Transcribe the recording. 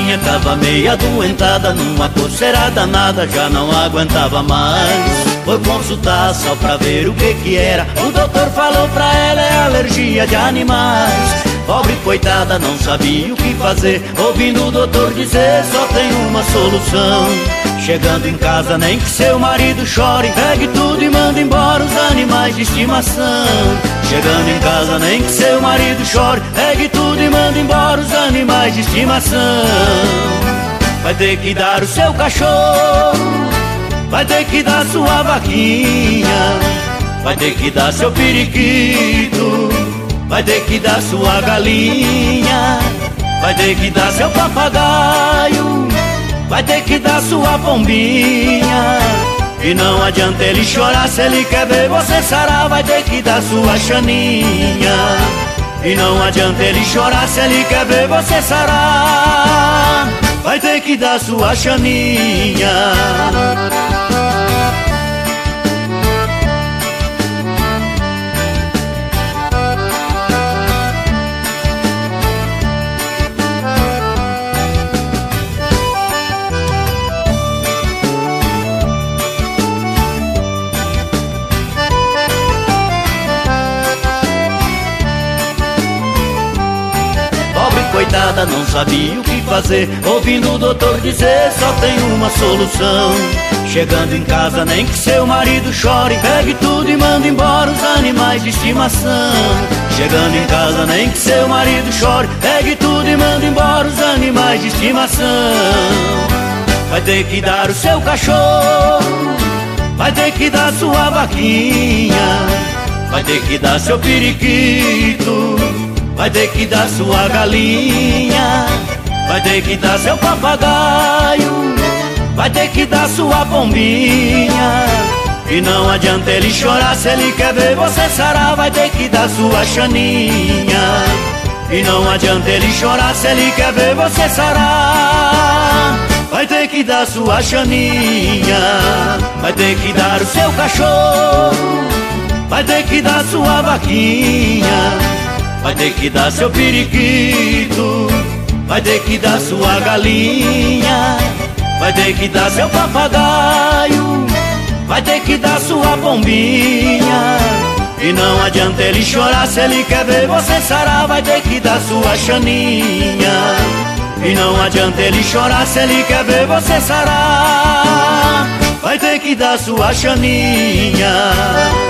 Chaninha tava meia adoentada, numa coceira danada, já não aguentava mais. Foi consultar só pra ver o que era. O doutor falou pra ela, é alergia de animais. Pobre coitada não sabia o que fazer, ouvindo o doutor dizer só tem uma solução. Chegando em casa nem que seu marido chore, pegue tudo e manda embora os animais de estimação. Chegando em casa nem que seu marido chore, pegue tudo e manda embora os animais de estimação. Vai ter que dar o seu cachorro, vai ter que dar sua vaquinha, vai ter que dar seu periquito, vai ter que dar sua galinha, vai ter que dar seu papagaio, vai ter que dar sua pombinha. E não adianta ele chorar se ele quer ver você sarar, vai ter que dar sua Chaninha. E não adianta ele chorar se ele quer ver você sarar, vai ter que dar sua Chaninha. Coitada não sabia o que fazer, ouvindo o doutor dizer só tem uma solução. Chegando em casa nem que seu marido chore, pegue tudo e manda embora os animais de estimação. Chegando em casa nem que seu marido chore, pegue tudo e manda embora os animais de estimação. Vai ter que dar o seu cachorro, vai ter que dar sua vaquinha, vai ter que dar seu periquito, vai ter que dar sua galinha, vai ter que dar seu papagaio, vai ter que dar sua pombinha. E não adianta ele chorar se ele quer ver você sarar, vai ter que dar sua Chaninha. E não adianta ele chorar se ele quer ver você sarar, vai ter que dar sua Chaninha. Vai ter que dar o seu cachorro, vai ter que dar sua vaquinha, vai ter que dar seu periquito, vai ter que dar sua galinha, vai ter que dar seu papagaio, vai ter que dar sua pombinha. E não adianta ele chorar se ele quer ver você sarar, vai ter que dar sua Chaninha. E não adianta ele chorar se ele quer ver você sarar, vai ter que dar sua Chaninha.